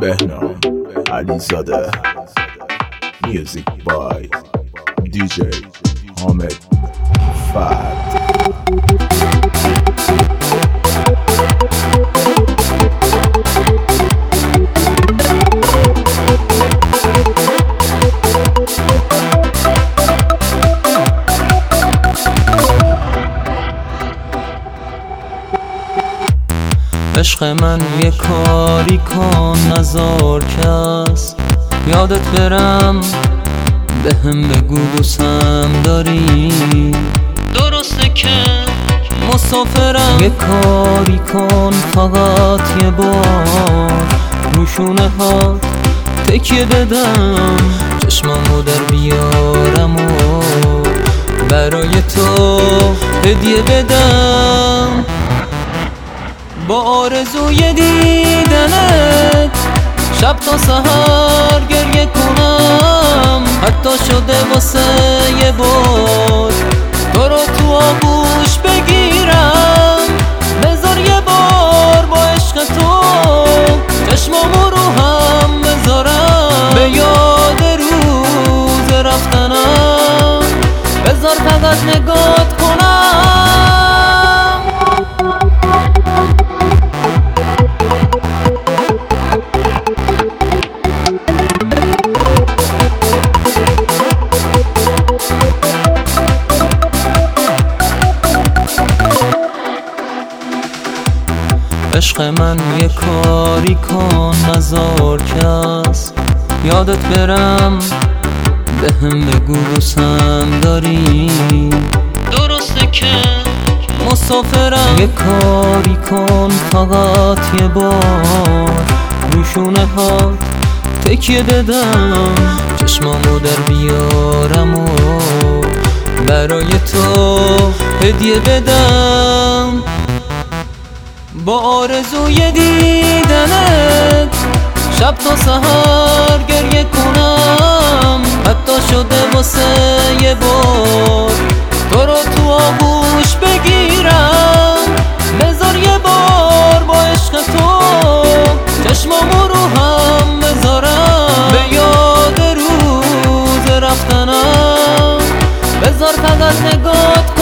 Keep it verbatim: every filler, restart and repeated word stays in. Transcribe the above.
بهنام علیزاده. میوزیک بای دی جی حامد فرد. عشق من یه کاری کن نزار کس یادت برم به هم بگو دوستم داری. درسته که مسافرم، یه کاری کن فقط یه بار روشونه ها تکیه بدم، چشمامو در بیارم و برای تو هدیه بدم. با آرزوی دیدنت شب تا سحر گریه کنم، حتی شده واسه یه بار تو رو تو آغوش بگیرم. بذار یه بار با عشق تو چشمامو رو هم بذارم، به یاد روز رفتنم بذار فقط نگات کنم. عشق من یه کاری کن نزار کس یادت برم به هم بگو دوستم داری. درسته که مسافرم، یه کاری کن فقط یه بار روشونه ها تکیه بدم، چشمامو در بیارم و برای تو هدیه بدم. با آرزوی دیدنت شب تا سحر گریه کنم، حتی شده واسه یه بار تو رو تو آغوش بگیرم. بذار یه بار با عشق تو چشمامو رو هم بذارم، به یاد روز رفتنم بذار فقط نگات کنم.